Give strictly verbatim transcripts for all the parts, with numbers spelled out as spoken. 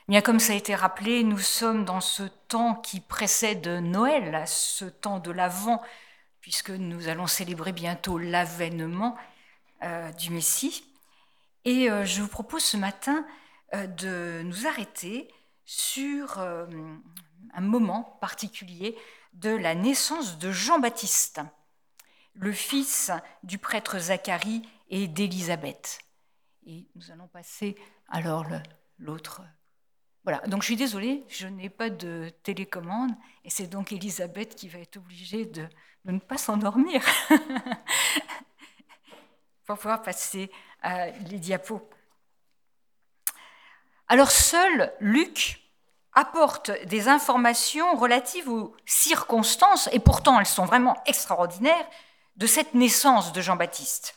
Bien, comme ça a été rappelé, nous sommes dans ce temps qui précède Noël, ce temps de l'Avent, puisque nous allons célébrer bientôt l'avènement euh, du Messie. Et euh, je vous propose ce matin euh, de nous arrêter sur euh, un moment particulier de la naissance de Jean-Baptiste, le fils du prêtre Zacharie et d'Élisabeth. Et nous allons passer alors le, l'autre. Voilà, donc je suis désolée, je n'ai pas de télécommande, et c'est donc Élisabeth qui va être obligée de, de ne pas s'endormir pour pouvoir passer euh, les diapos. Alors seul Luc apporte des informations relatives aux circonstances, et pourtant elles sont vraiment extraordinaires, de cette naissance de Jean-Baptiste.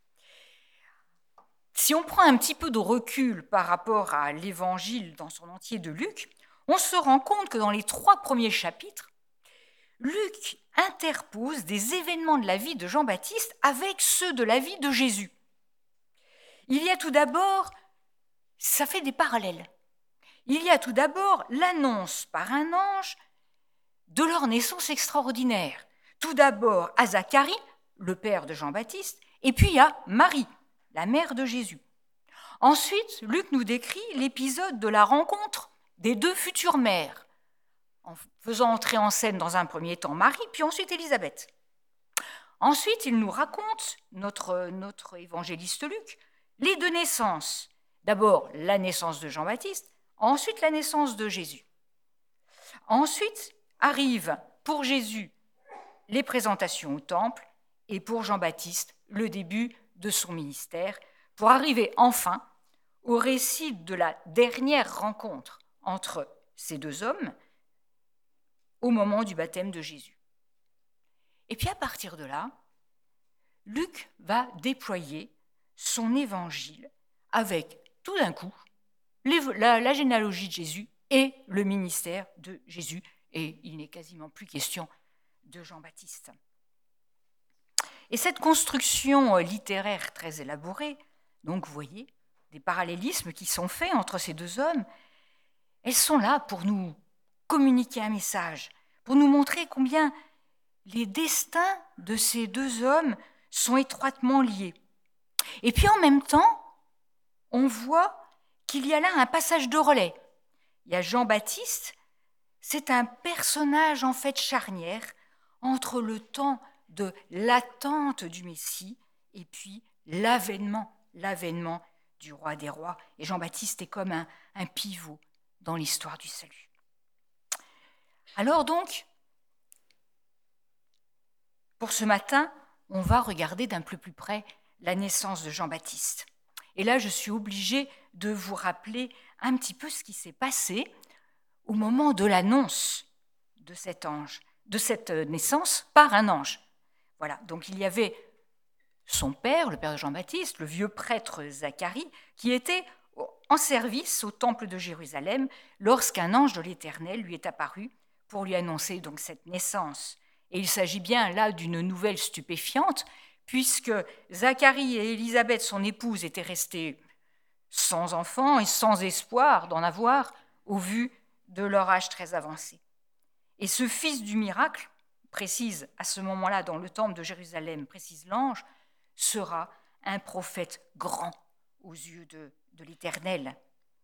Si on prend un petit peu de recul par rapport à l'évangile dans son entier de Luc, on se rend compte que dans les trois premiers chapitres, Luc interpose des événements de la vie de Jean-Baptiste avec ceux de la vie de Jésus. Il y a tout d'abord, ça fait des parallèles, il y a tout d'abord l'annonce par un ange de leur naissance extraordinaire. Tout d'abord à Zacharie, le père de Jean-Baptiste, et puis à Marie, la mère de Jésus. Ensuite, Luc nous décrit l'épisode de la rencontre des deux futures mères, en faisant entrer en scène dans un premier temps Marie, puis ensuite Élisabeth. Ensuite, il nous raconte, notre, notre évangéliste Luc, les deux naissances. D'abord, la naissance de Jean-Baptiste, ensuite la naissance de Jésus. Ensuite, arrivent pour Jésus les présentations au temple et pour Jean-Baptiste, le début de son ministère, pour arriver enfin au récit de la dernière rencontre entre ces deux hommes au moment du baptême de Jésus. Et puis à partir de là, Luc va déployer son évangile avec tout d'un coup la, la généalogie de Jésus et le ministère de Jésus, et il n'est quasiment plus question de Jean-Baptiste. Et cette construction littéraire très élaborée, donc vous voyez, des parallélismes qui sont faits entre ces deux hommes, elles sont là pour nous communiquer un message, pour nous montrer combien les destins de ces deux hommes sont étroitement liés. Et puis en même temps, on voit qu'il y a là un passage de relais. Il y a Jean-Baptiste, c'est un personnage en fait charnière entre le temps de l'attente du Messie et puis l'avènement, l'avènement du roi des rois. Et Jean-Baptiste est comme un, un pivot dans l'histoire du salut. Alors donc, pour ce matin, on va regarder d'un peu plus près la naissance de Jean-Baptiste. Et là, je suis obligée de vous rappeler un petit peu ce qui s'est passé au moment de l'annonce de cet ange, de cette naissance par un ange. Voilà, donc il y avait son père, le père de Jean-Baptiste, le vieux prêtre Zacharie, qui était en service au temple de Jérusalem lorsqu'un ange de l'Éternel lui est apparu pour lui annoncer donc cette naissance. Et il s'agit bien là d'une nouvelle stupéfiante, puisque Zacharie et Élisabeth, son épouse, étaient restés sans enfants et sans espoir d'en avoir au vu de leur âge très avancé. Et ce fils du miracle, précise à ce moment-là dans le temple de Jérusalem, précise l'ange, sera un prophète grand aux yeux de, de l'Éternel.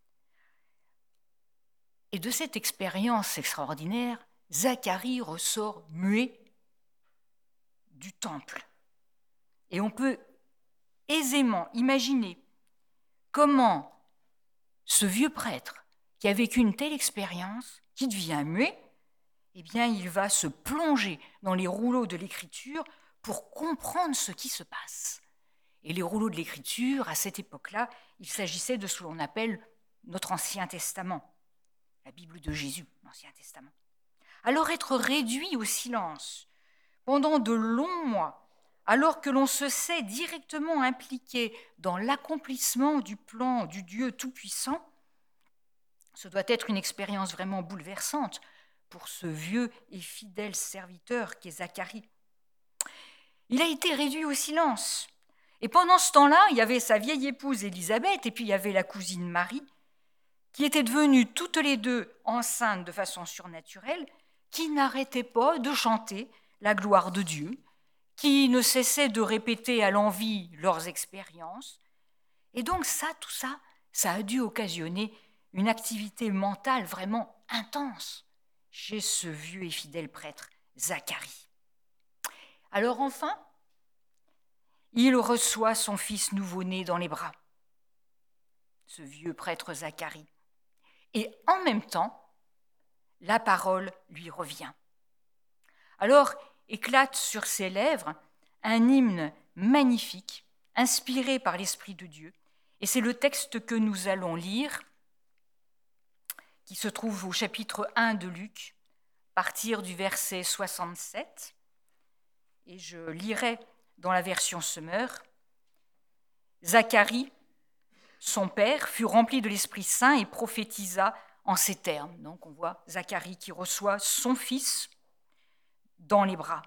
Et de cette expérience extraordinaire, Zacharie ressort muet du temple. Et on peut aisément imaginer comment ce vieux prêtre qui a vécu une telle expérience, qui devient muet, eh bien, il va se plonger dans les rouleaux de l'Écriture pour comprendre ce qui se passe. Et les rouleaux de l'Écriture, à cette époque-là, il s'agissait de ce que l'on appelle notre Ancien Testament, la Bible de Jésus, l'Ancien Testament. Alors être réduit au silence pendant de longs mois, alors que l'on se sait directement impliqué dans l'accomplissement du plan du Dieu Tout-Puissant, ce doit être une expérience vraiment bouleversante pour ce vieux et fidèle serviteur qu'est Zacharie. Il a été réduit au silence. Et pendant ce temps-là, il y avait sa vieille épouse Élisabeth, et puis il y avait la cousine Marie, qui étaient devenues toutes les deux enceintes de façon surnaturelle, qui n'arrêtaient pas de chanter la gloire de Dieu, qui ne cessaient de répéter à l'envi leurs expériences. Et donc ça, tout ça, ça a dû occasionner une activité mentale vraiment intense chez ce vieux et fidèle prêtre, Zacharie. Alors enfin, il reçoit son fils nouveau-né dans les bras, ce vieux prêtre Zacharie. Et en même temps, la parole lui revient. Alors éclate sur ses lèvres un hymne magnifique, inspiré par l'Esprit de Dieu. Et c'est le texte que nous allons lire, qui se trouve au chapitre un de Luc, à partir du verset soixante-sept. Et je lirai dans la version Semeur. Zacharie, son père, fut rempli de l'Esprit Saint et prophétisa en ces termes. Donc on voit Zacharie qui reçoit son fils dans les bras.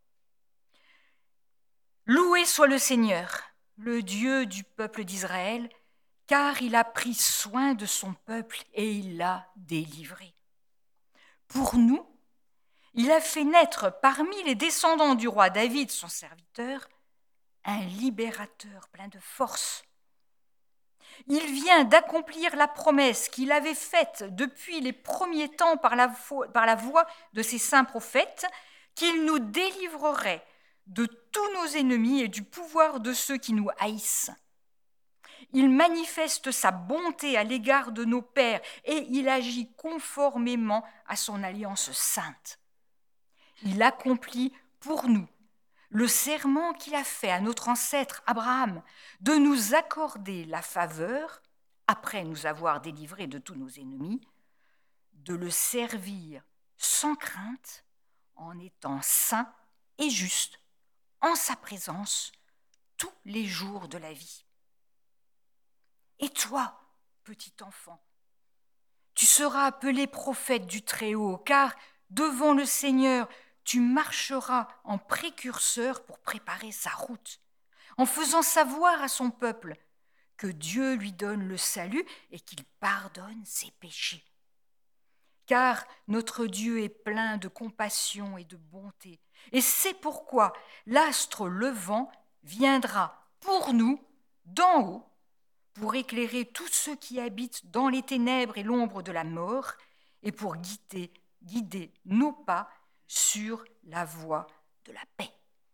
Loué soit le Seigneur, le Dieu du peuple d'Israël, car il a pris soin de son peuple et il l'a délivré. Pour nous, il a fait naître parmi les descendants du roi David, son serviteur, un libérateur plein de force. Il vient d'accomplir la promesse qu'il avait faite depuis les premiers temps par la, par la voix de ses saints prophètes, qu'il nous délivrerait de tous nos ennemis et du pouvoir de ceux qui nous haïssent. Il manifeste sa bonté à l'égard de nos pères et il agit conformément à son alliance sainte. Il accomplit pour nous le serment qu'il a fait à notre ancêtre Abraham de nous accorder la faveur, après nous avoir délivrés de tous nos ennemis, de le servir sans crainte en étant saint et juste en sa présence tous les jours de la vie. Et toi, petit enfant, tu seras appelé prophète du Très-Haut, car devant le Seigneur, tu marcheras en précurseur pour préparer sa route, en faisant savoir à son peuple que Dieu lui donne le salut et qu'il pardonne ses péchés. Car notre Dieu est plein de compassion et de bonté, et c'est pourquoi l'astre levant viendra pour nous d'en haut, pour éclairer tous ceux qui habitent dans les ténèbres et l'ombre de la mort, et pour guider, guider nos pas sur la voie de la paix.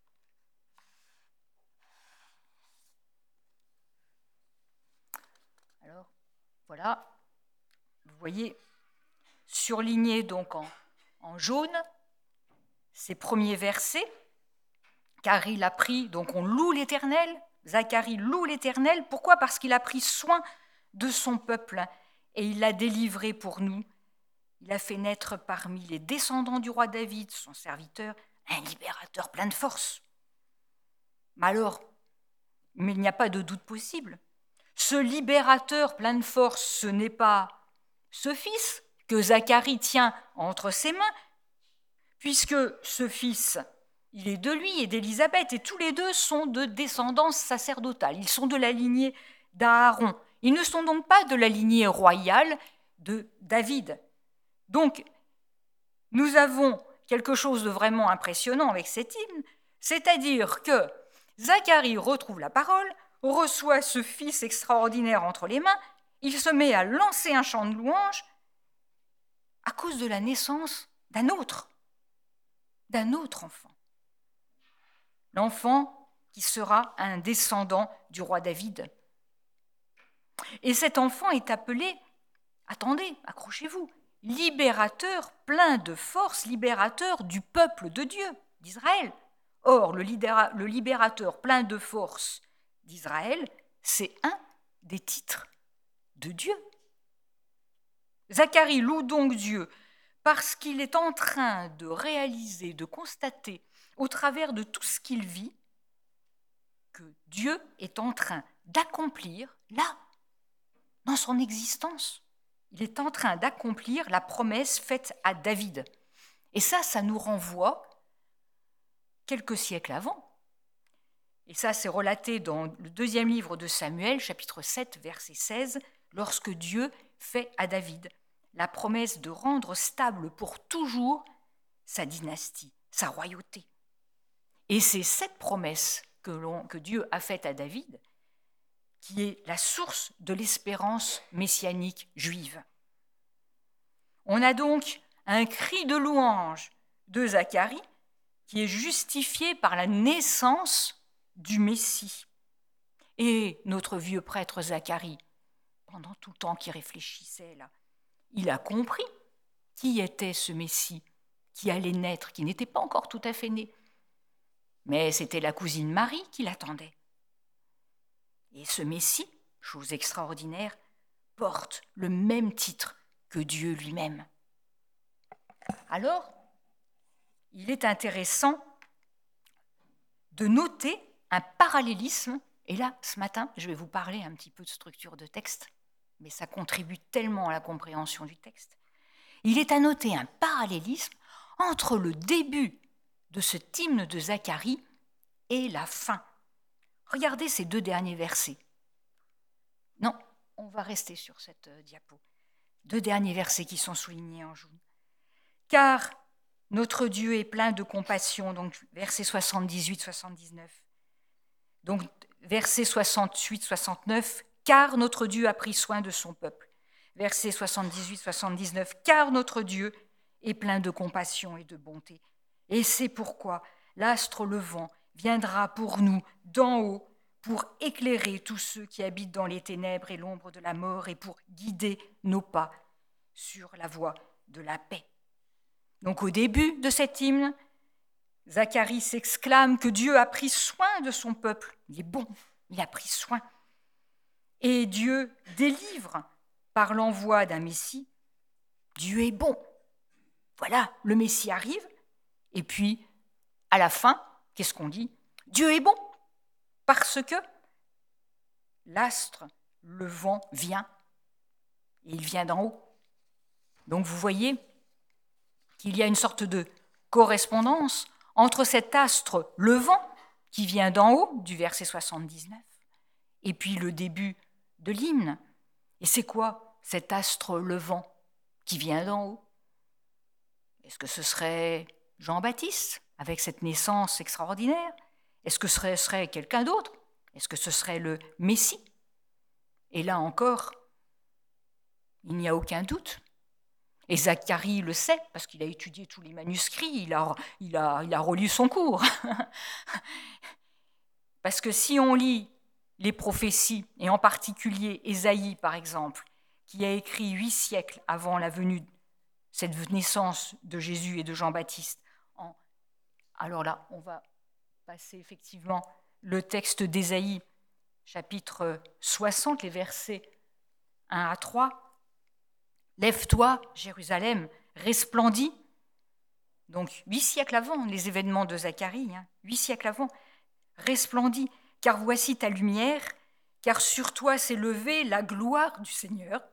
Alors, voilà, vous voyez, surligné donc en, en jaune, ces premiers versets, car il a pris, donc on loue l'Éternel, Zacharie loue l'Éternel, pourquoi ? Parce qu'il a pris soin de son peuple et il l'a délivré pour nous. Il a fait naître parmi les descendants du roi David, son serviteur, un libérateur plein de force. Mais alors, mais il n'y a pas de doute possible. Ce libérateur plein de force, ce n'est pas ce fils que Zacharie tient entre ses mains, puisque ce fils, il est de lui et d'Élisabeth, et tous les deux sont de descendance sacerdotale. Ils sont de la lignée d'Aaron. Ils ne sont donc pas de la lignée royale de David. Donc, nous avons quelque chose de vraiment impressionnant avec cet hymne, c'est-à-dire que Zacharie retrouve la parole, reçoit ce fils extraordinaire entre les mains, il se met à lancer un chant de louange à cause de la naissance d'un autre, d'un autre enfant. L'enfant qui sera un descendant du roi David. Et cet enfant est appelé, attendez, accrochez-vous, libérateur plein de force, libérateur du peuple de Dieu, d'Israël. Or, le, libéra- le libérateur plein de force d'Israël, c'est un des titres de Dieu. Zacharie loue donc Dieu parce qu'il est en train de réaliser, de constater au travers de tout ce qu'il vit que Dieu est en train d'accomplir, là, dans son existence, il est en train d'accomplir la promesse faite à David. Et ça, ça nous renvoie quelques siècles avant. Et ça, c'est relaté dans le deuxième livre de Samuel, chapitre sept, verset seize, lorsque Dieu fait à David la promesse de rendre stable pour toujours sa dynastie, sa royauté. Et c'est cette promesse que, l'on, que Dieu a faite à David qui est la source de l'espérance messianique juive. On a donc un cri de louange de Zacharie qui est justifié par la naissance du Messie. Et notre vieux prêtre Zacharie, pendant tout le temps qu'il réfléchissait là, il a compris qui était ce Messie qui allait naître, qui n'était pas encore tout à fait né. Mais c'était la cousine Marie qui l'attendait. Et ce Messie, chose extraordinaire, porte le même titre que Dieu lui-même. Alors, il est intéressant de noter un parallélisme. Et là, ce matin, je vais vous parler un petit peu de structure de texte, mais ça contribue tellement à la compréhension du texte. Il est à noter un parallélisme entre le début de cet hymne de Zacharie et la fin. Regardez ces deux derniers versets. Non, on va rester sur cette diapo. Deux derniers versets qui sont soulignés en jaune. Car notre Dieu est plein de compassion, donc versets soixante-dix-huit soixante-dix-neuf. Donc versets soixante-huit soixante-neuf, car notre Dieu a pris soin de son peuple. Versets soixante-dix-huit soixante-dix-neuf, car notre Dieu est plein de compassion et de bonté. Et c'est pourquoi l'astre levant viendra pour nous d'en haut, pour éclairer tous ceux qui habitent dans les ténèbres et l'ombre de la mort et pour guider nos pas sur la voie de la paix. Donc au début de cet hymne, Zacharie s'exclame que Dieu a pris soin de son peuple. Il est bon, il a pris soin. Et Dieu délivre par l'envoi d'un Messie. Dieu est bon. Voilà, le Messie arrive. Et puis, à la fin, qu'est-ce qu'on dit ? Dieu est bon, parce que l'astre, le vent vient, et il vient d'en haut. Donc vous voyez qu'il y a une sorte de correspondance entre cet astre, le vent, qui vient d'en haut, du verset soixante-dix-neuf, et puis le début de l'hymne. Et c'est quoi cet astre, le vent, qui vient d'en haut ? Est-ce que ce serait Jean-Baptiste, avec cette naissance extraordinaire ? Est-ce que ce serait quelqu'un d'autre ? Est-ce que ce serait le Messie ? Et là encore, il n'y a aucun doute. Et Zacharie le sait, parce qu'il a étudié tous les manuscrits, il a, il a, il a relu son cours. Parce que si on lit les prophéties, et en particulier Ésaïe par exemple, qui a écrit huit siècles avant la venue, cette naissance de Jésus et de Jean-Baptiste, en... alors là, on va passer effectivement le texte d'Ésaïe, chapitre soixante, les versets un à trois. Lève-toi, Jérusalem, resplendis. Donc, huit siècles avant les événements de Zacharie, hein, huit siècles avant, resplendis, car voici ta lumière, car sur toi s'est levée la gloire du Seigneur.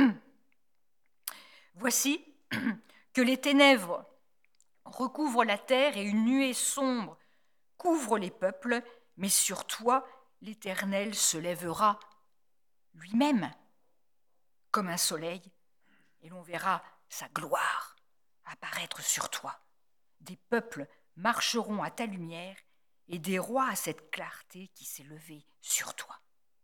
Voici que les ténèbres recouvrent la terre et une nuée sombre couvre les peuples, mais sur toi, l'Éternel se lèvera lui-même comme un soleil, et l'on verra sa gloire apparaître sur toi. Des peuples marcheront à ta lumière et des rois à cette clarté qui s'est levée sur toi.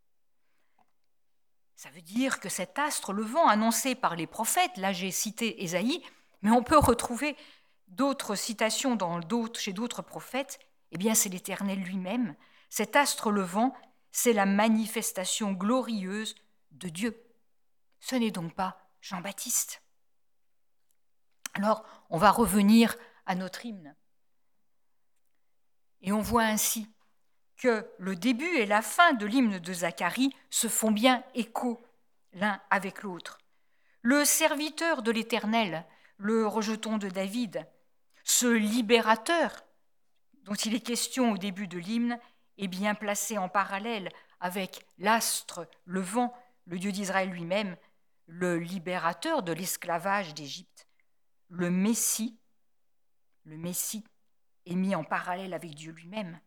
Ça veut dire que cet astre levant annoncé par les prophètes, là j'ai cité Ésaïe, mais on peut retrouver d'autres citations dans d'autres, chez d'autres prophètes, eh bien c'est l'Éternel lui-même. Cet astre levant, c'est la manifestation glorieuse de Dieu. Ce n'est donc pas Jean-Baptiste. Alors, on va revenir à notre hymne. Et on voit ainsi que le début et la fin de l'hymne de Zacharie se font bien écho l'un avec l'autre. Le serviteur de l'Éternel, le rejeton de David, ce libérateur dont il est question au début de l'hymne, est bien placé en parallèle avec l'astre, le vent, le Dieu d'Israël lui-même, le libérateur de l'esclavage d'Égypte. Le Messie, le Messie est mis en parallèle avec Dieu lui-même.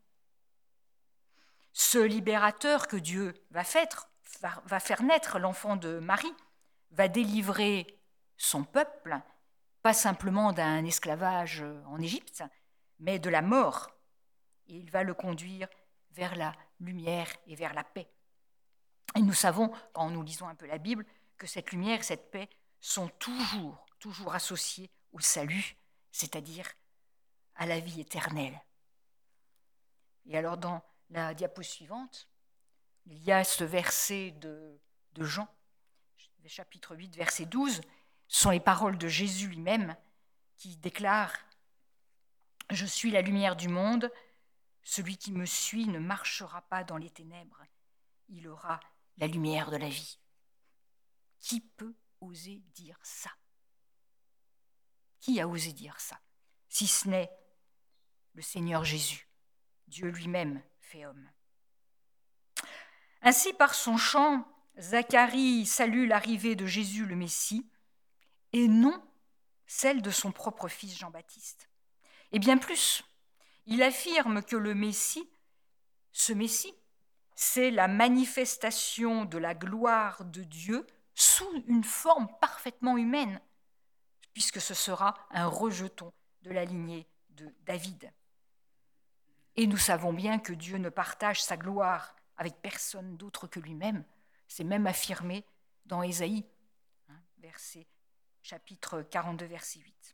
Ce libérateur que Dieu va faire, va faire naître l'enfant de Marie, va délivrer son peuple, pas simplement d'un esclavage en Égypte, mais de la mort. Et il va le conduire vers la lumière et vers la paix. Et nous savons, quand nous lisons un peu la Bible, que cette lumière et cette paix sont toujours, toujours associées au salut, c'est-à-dire à la vie éternelle. Et alors dans la diapo suivante, il y a ce verset de, de Jean, chapitre huit, verset douze, ce sont les paroles de Jésus lui-même qui déclare « Je suis la lumière du monde, celui qui me suit ne marchera pas dans les ténèbres, il aura la lumière de la vie. » Qui peut oser dire ça? Qui a osé dire ça? Si ce n'est le Seigneur Jésus, Dieu lui-même fait homme. Ainsi, par son chant, Zacharie salue l'arrivée de Jésus le Messie et non celle de son propre fils Jean-Baptiste. Et bien plus, il affirme que le Messie, ce Messie, c'est la manifestation de la gloire de Dieu sous une forme parfaitement humaine, puisque ce sera un rejeton de la lignée de David. Et nous savons bien que Dieu ne partage sa gloire avec personne d'autre que lui-même. C'est même affirmé dans Ésaïe, hein, verset, chapitre quarante-deux, verset huit.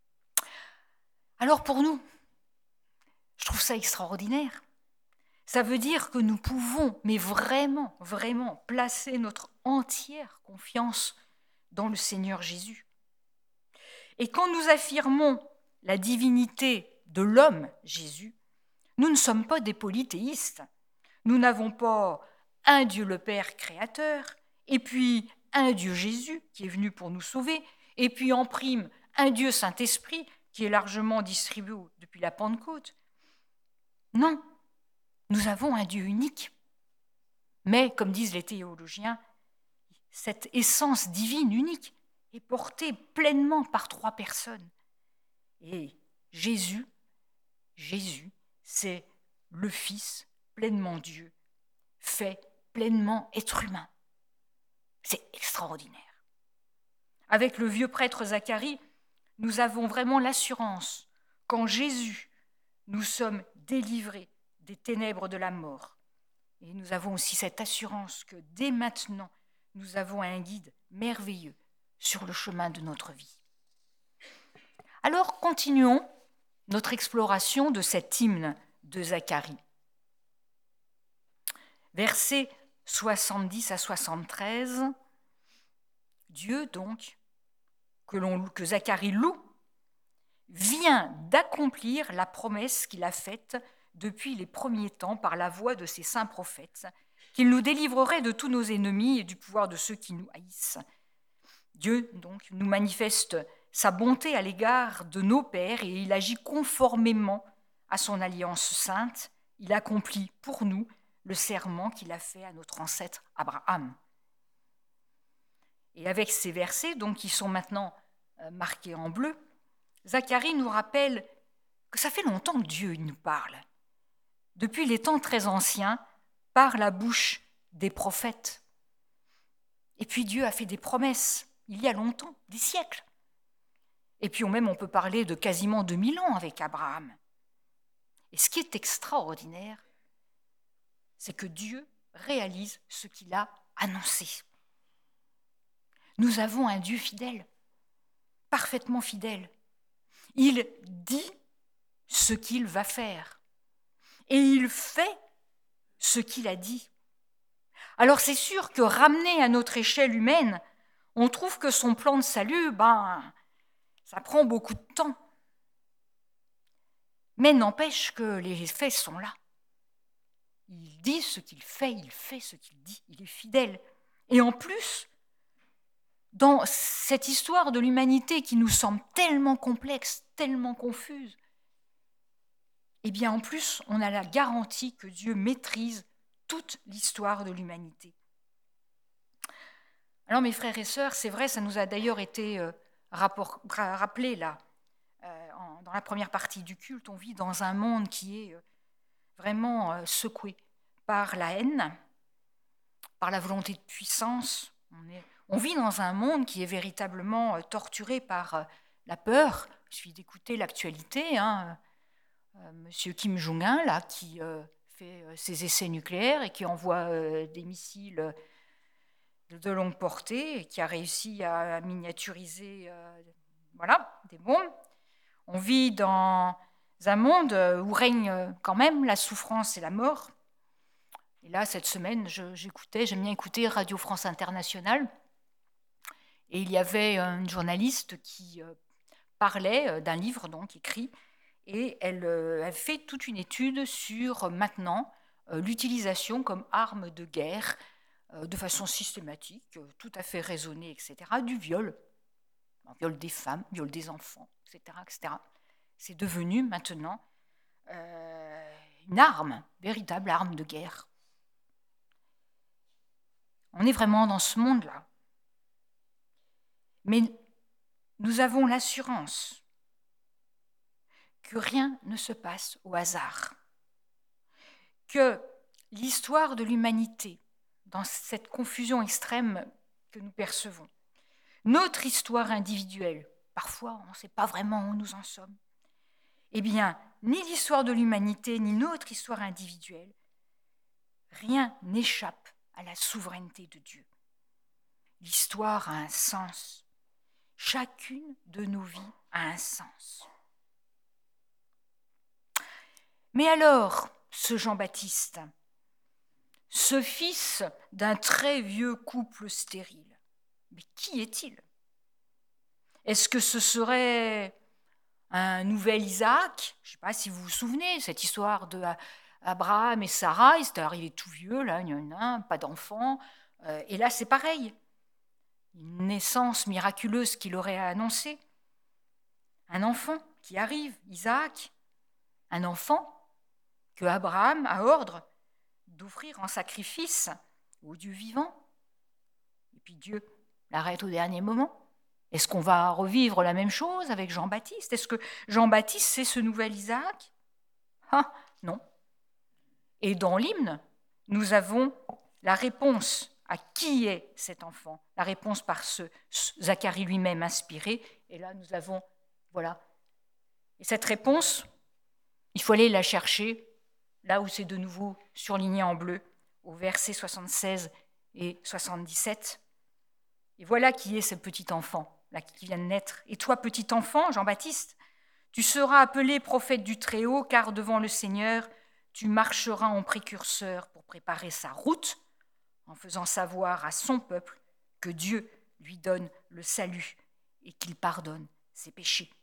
Alors pour nous, je trouve ça extraordinaire. Ça veut dire que nous pouvons, mais vraiment, vraiment, placer notre entière confiance dans le Seigneur Jésus. Et quand nous affirmons la divinité de l'homme Jésus, nous ne sommes pas des polythéistes. Nous n'avons pas un Dieu le Père créateur, et puis un Dieu Jésus qui est venu pour nous sauver, et puis en prime un Dieu Saint-Esprit qui est largement distribué depuis la Pentecôte. Non, nous avons un Dieu unique. Mais, comme disent les théologiens, cette essence divine unique est portée pleinement par trois personnes. Et Jésus, Jésus, c'est le Fils pleinement Dieu, fait pleinement être humain. C'est extraordinaire. Avec le vieux prêtre Zacharie, nous avons vraiment l'assurance qu'en Jésus, nous sommes délivrés des ténèbres de la mort. Et nous avons aussi cette assurance que dès maintenant, nous avons un guide merveilleux sur le chemin de notre vie. Alors, continuons notre exploration de cet hymne de Zacharie. Versets soixante-dix à soixante-treize, Dieu donc, que, l'on, que Zacharie loue, vient d'accomplir la promesse qu'il a faite depuis les premiers temps par la voix de ses saints prophètes, qu'il nous délivrerait de tous nos ennemis et du pouvoir de ceux qui nous haïssent. Dieu, donc, nous manifeste sa bonté à l'égard de nos pères et il agit conformément à son alliance sainte. Il accomplit pour nous le serment qu'il a fait à notre ancêtre Abraham. Et avec ces versets, donc, qui sont maintenant marqués en bleu, Zacharie nous rappelle que ça fait longtemps que Dieu nous parle. Depuis les temps très anciens, par la bouche des prophètes. Et puis Dieu a fait des promesses, il y a longtemps, des siècles. Et puis même on peut parler de quasiment deux mille ans avec Abraham. Et ce qui est extraordinaire, c'est que Dieu réalise ce qu'il a annoncé. Nous avons un Dieu fidèle, parfaitement fidèle. Il dit ce qu'il va faire et il fait ce qu'il a dit. Alors c'est sûr que ramené à notre échelle humaine, on trouve que son plan de salut, ben, ça prend beaucoup de temps. Mais n'empêche que les faits sont là. Il dit ce qu'il fait, il fait ce qu'il dit, il est fidèle. Et en plus, dans cette histoire de l'humanité qui nous semble tellement complexe, tellement confuse, eh bien en plus, on a la garantie que Dieu maîtrise toute l'histoire de l'humanité. Alors mes frères et sœurs, c'est vrai, ça nous a d'ailleurs été euh, rapport, rappelé là, euh, en, dans la première partie du culte, on vit dans un monde qui est euh, vraiment euh, secoué par la haine, par la volonté de puissance. On, est, On vit dans un monde qui est véritablement torturé par la peur. Il suffit d'écouter l'actualité. Hein. Euh, Monsieur Kim Jong-un, là, qui euh, fait euh, ses essais nucléaires et qui envoie euh, des missiles de longue portée et qui a réussi à miniaturiser euh, voilà, des bombes. On vit dans un monde où règne quand même la souffrance et la mort. Et là, cette semaine, je, j'écoutais, j'aime bien écouter Radio France Internationale. Et il y avait une journaliste qui euh, parlait d'un livre donc écrit, et elle, euh, elle fait toute une étude sur euh, maintenant euh, l'utilisation comme arme de guerre euh, de façon systématique, euh, tout à fait raisonnée, et cetera, du viol. Le viol des femmes, viol des enfants, et cetera, et cetera. C'est devenu maintenant euh, une arme, véritable arme de guerre. On est vraiment dans ce monde-là. Mais nous avons l'assurance que rien ne se passe au hasard, que l'histoire de l'humanité, dans cette confusion extrême que nous percevons, notre histoire individuelle, parfois on ne sait pas vraiment où nous en sommes, eh bien, ni l'histoire de l'humanité, ni notre histoire individuelle, rien n'échappe à la souveraineté de Dieu. L'histoire a un sens. Chacune de nos vies a un sens. Mais alors, ce Jean-Baptiste, ce fils d'un très vieux couple stérile, mais qui est-il? Est-ce que ce serait un nouvel Isaac? Je ne sais pas si vous vous souvenez, cette histoire de Abraham et Sarah, ils étaient arrivés tout vieux, là, il y en a un, pas d'enfant. Euh, et là, c'est pareil. Une naissance miraculeuse qu'il aurait annoncée. Un enfant qui arrive, Isaac. Un enfant que Abraham a ordre d'offrir en sacrifice au Dieu vivant. Et puis Dieu l'arrête au dernier moment. Est-ce qu'on va revivre la même chose avec Jean-Baptiste? Est-ce que Jean-Baptiste, c'est ce nouvel Isaac? Ah, non. Et dans l'hymne, nous avons la réponse à qui est cet enfant, la réponse par ce Zacharie lui-même inspiré. Et là, nous avons, voilà. Et cette réponse, il faut aller la chercher là où c'est de nouveau surligné en bleu, au verset soixante-seize et soixante-dix-sept. Et voilà qui est ce petit enfant, là, qui vient de naître. Et toi, petit enfant, Jean-Baptiste, tu seras appelé prophète du Très-Haut, car devant le Seigneur, tu marcheras en précurseur pour préparer sa route, en faisant savoir à son peuple que Dieu lui donne le salut et qu'il pardonne ses péchés.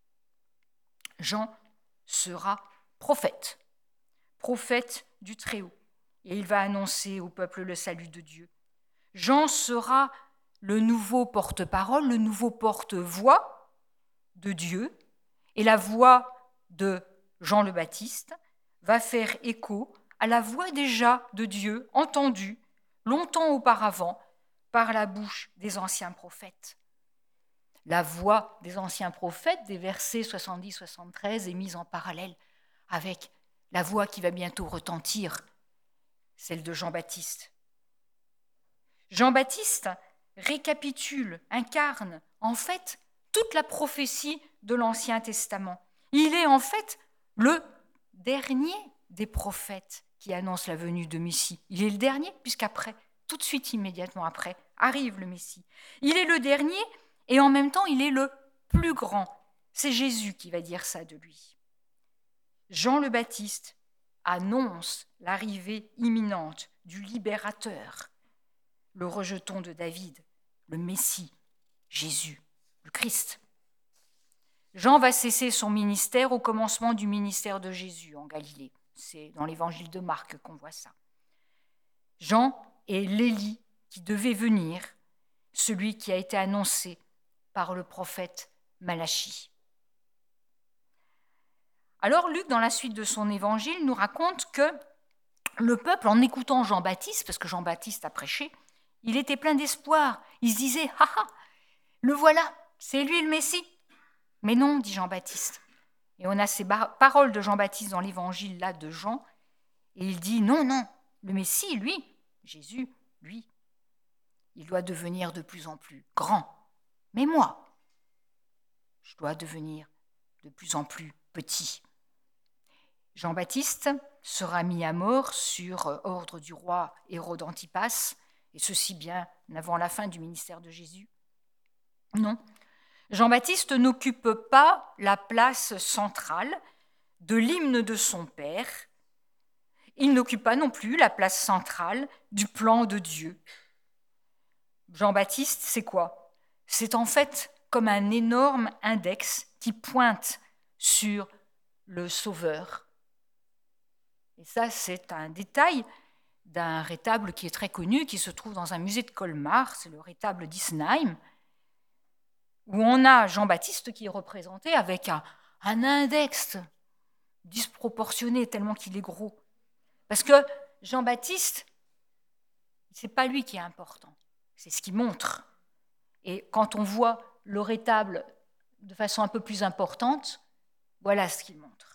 Jean sera prophète, prophète du Très-Haut, et il va annoncer au peuple le salut de Dieu. Jean sera le nouveau porte-parole, le nouveau porte-voix de Dieu, et la voix de Jean le Baptiste va faire écho à la voix déjà de Dieu entendue longtemps auparavant par la bouche des anciens prophètes. La voix des anciens prophètes, des versets soixante-dix soixante-treize, est mise en parallèle avec la voix qui va bientôt retentir, celle de Jean-Baptiste. Jean-Baptiste récapitule, incarne en fait toute la prophétie de l'Ancien Testament. Il est en fait le dernier des prophètes qui annonce la venue de Messie. Il est le dernier puisqu'après, tout de suite immédiatement après, arrive le Messie. Il est le dernier et en même temps il est le plus grand. C'est Jésus qui va dire ça de lui. Jean le Baptiste annonce l'arrivée imminente du libérateur, le rejeton de David, le Messie, Jésus, le Christ. Jean va cesser son ministère au commencement du ministère de Jésus en Galilée. C'est dans l'évangile de Marc qu'on voit ça. Jean est l'Élie qui devait venir, celui qui a été annoncé par le prophète Malachie. Alors Luc, dans la suite de son évangile, nous raconte que le peuple, en écoutant Jean-Baptiste, parce que Jean-Baptiste a prêché, il était plein d'espoir. Il se disait « Ah ah, le voilà, c'est lui le Messie !» Mais non, dit Jean-Baptiste. Et on a ces paroles de Jean-Baptiste dans l'évangile là de Jean, et il dit « Non, non, le Messie, lui, Jésus, lui, il doit devenir de plus en plus grand. Mais moi, je dois devenir de plus en plus petit. Jean-Baptiste sera mis à mort sur ordre du roi Hérode Antipas, et ceci bien avant la fin du ministère de Jésus. Non, Jean-Baptiste n'occupe pas la place centrale de l'hymne de son père. Il n'occupe pas non plus la place centrale du plan de Dieu. Jean-Baptiste, c'est quoi? C'est en fait comme un énorme index qui pointe sur le Sauveur. Et ça, c'est un détail d'un rétable qui est très connu, qui se trouve dans un musée de Colmar, c'est le rétable d'Issenheim, où on a Jean-Baptiste qui est représenté avec un, un index disproportionné tellement qu'il est gros. Parce que Jean-Baptiste, ce n'est pas lui qui est important, c'est ce qu'il montre. Et quand on voit le rétable de façon un peu plus importante, voilà ce qu'il montre.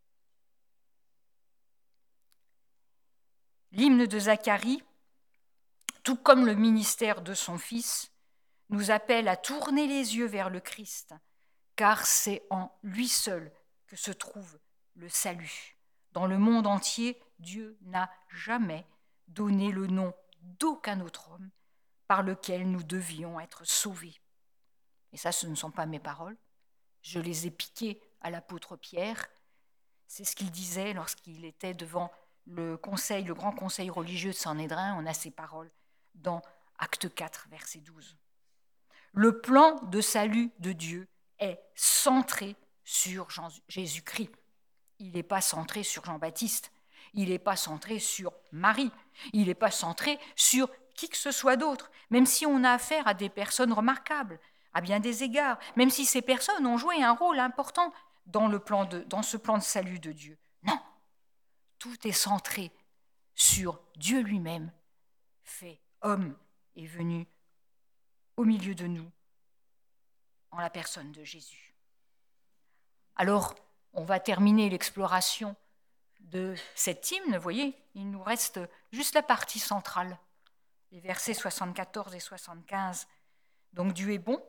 L'hymne de Zacharie, tout comme le ministère de son fils, nous appelle à tourner les yeux vers le Christ, car c'est en lui seul que se trouve le salut. Dans le monde entier, Dieu n'a jamais donné le nom d'aucun autre homme par lequel nous devions être sauvés. Et ça, ce ne sont pas mes paroles. Je les ai piquées à l'apôtre Pierre. C'est ce qu'il disait lorsqu'il était devant le conseil, le grand conseil religieux de Sanhédrin. On a ces paroles dans Acte quatre, verset douze. Le plan de salut de Dieu est centré sur Jean- Jésus-Christ. Il n'est pas centré sur Jean-Baptiste. Il n'est pas centré sur Marie. Il n'est pas centré sur qui que ce soit d'autre, même si on a affaire à des personnes remarquables, à bien des égards, même si ces personnes ont joué un rôle important dans, le plan de, dans ce plan de salut de Dieu. Non, tout est centré sur Dieu lui-même, fait homme et venu au milieu de nous, en la personne de Jésus. Alors, on va terminer l'exploration de cet hymne. Vous voyez, il nous reste juste la partie centrale, les versets soixante-quatorze et soixante-quinze. Donc Dieu est bon.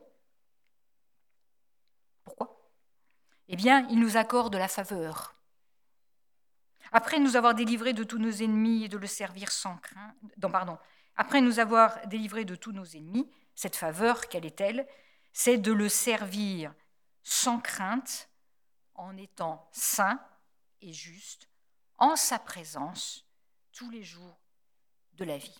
Pourquoi? Eh bien, il nous accorde la faveur. Après nous avoir délivrés de tous nos ennemis et de le servir sans crainte, non, pardon, après nous avoir délivrés de tous nos ennemis, cette faveur, quelle est-elle? C'est de le servir sans crainte, en étant saint et juste, en sa présence, tous les jours de la vie.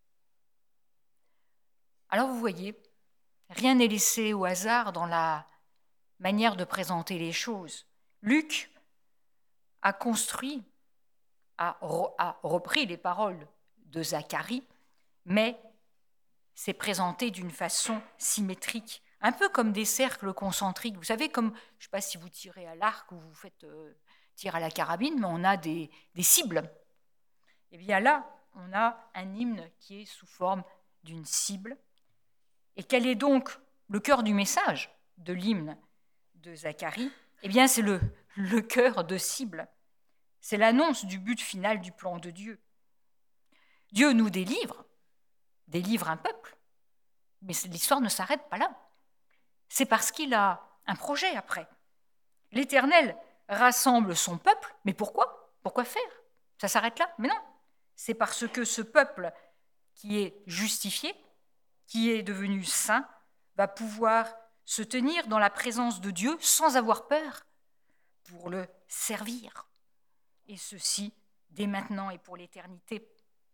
Alors vous voyez, rien n'est laissé au hasard dans la manière de présenter les choses. Luc a construit, a, a repris les paroles de Zacharie, mais c'est présenté d'une façon symétrique, un peu comme des cercles concentriques. Vous savez, comme, je ne sais pas si vous tirez à l'arc ou vous faites euh, tir à la carabine, mais on a des, des cibles. Et bien là, on a un hymne qui est sous forme d'une cible. Et quel est donc le cœur du message de l'hymne de Zacharie? Eh bien, c'est le, le cœur de cible. C'est l'annonce du but final du plan de Dieu. Dieu nous délivre, délivre un peuple, mais l'histoire ne s'arrête pas là. C'est parce qu'il a un projet après. L'Éternel rassemble son peuple, mais pourquoi? Pourquoi faire? Ça s'arrête là? Mais non, c'est parce que ce peuple qui est justifié, qui est devenu saint, va pouvoir se tenir dans la présence de Dieu sans avoir peur pour le servir. Et ceci dès maintenant et pour l'éternité.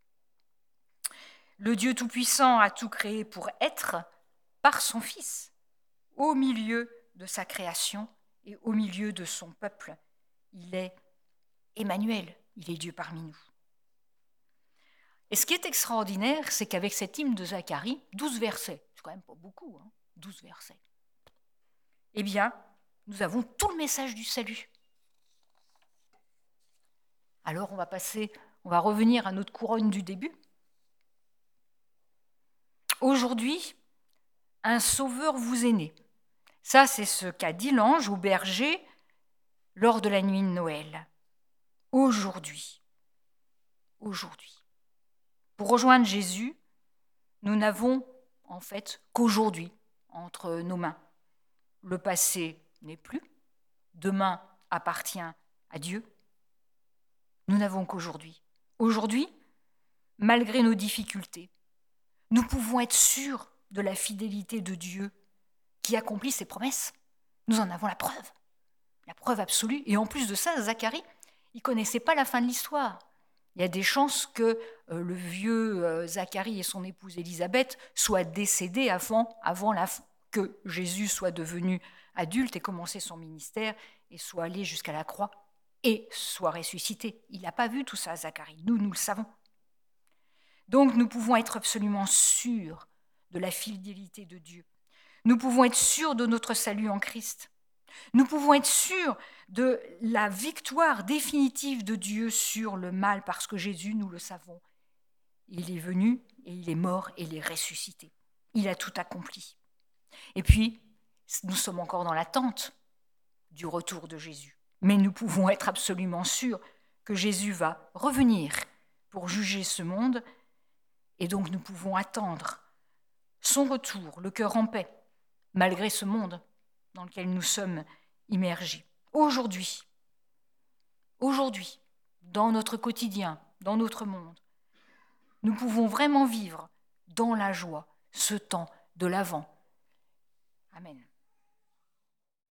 Le Dieu Tout-Puissant a tout créé pour être par son Fils, au milieu de sa création et au milieu de son peuple. Il est Emmanuel, il est Dieu parmi nous. Et ce qui est extraordinaire, c'est qu'avec cet hymne de Zacharie, douze versets, c'est quand même pas beaucoup, hein, douze versets, eh bien, nous avons tout le message du salut. Alors, on va passer, on va revenir à notre couronne du début. Aujourd'hui, un sauveur vous est né. Ça, c'est ce qu'a dit l'ange au berger lors de la nuit de Noël. Aujourd'hui, aujourd'hui. Pour rejoindre Jésus, nous n'avons en fait qu'aujourd'hui entre nos mains. Le passé n'est plus, demain appartient à Dieu. Nous n'avons qu'aujourd'hui. Aujourd'hui, malgré nos difficultés, nous pouvons être sûrs de la fidélité de Dieu qui accomplit ses promesses. Nous en avons la preuve, la preuve absolue. Et en plus de ça, Zacharie, il ne connaissait pas la fin de l'histoire. Il y a des chances que euh, le vieux euh, Zacharie et son épouse Élisabeth soient décédés avant, avant la, que Jésus soit devenu adulte et commencé son ministère et soit allé jusqu'à la croix et soit ressuscité. Il n'a pas vu tout ça, Zacharie. Nous, nous le savons. Donc, nous pouvons être absolument sûrs de la fidélité de Dieu. Nous pouvons être sûrs de notre salut en Christ. Nous pouvons être sûrs de la victoire définitive de Dieu sur le mal parce que Jésus, nous le savons, il est venu et il est mort et il est ressuscité. Il a tout accompli. Et puis, nous sommes encore dans l'attente du retour de Jésus. Mais nous pouvons être absolument sûrs que Jésus va revenir pour juger ce monde et donc nous pouvons attendre son retour, le cœur en paix, malgré ce monde dans lequel nous sommes immergés. Aujourd'hui, aujourd'hui, dans notre quotidien, dans notre monde, nous pouvons vraiment vivre dans la joie ce temps de l'Avent. Amen.